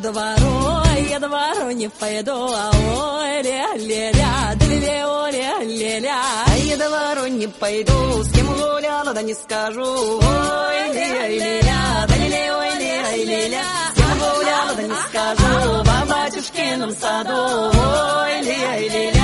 я двору не пойду, ой, ля-ля-ля, ля-ля-ля, я двору не пойду, с кем гуляла, да не скажу, ой, ля-ля-ля, ля-ля-ля, с кем гуляла, да не скажу, в батюшкином саду, ой, ля-ля-ля.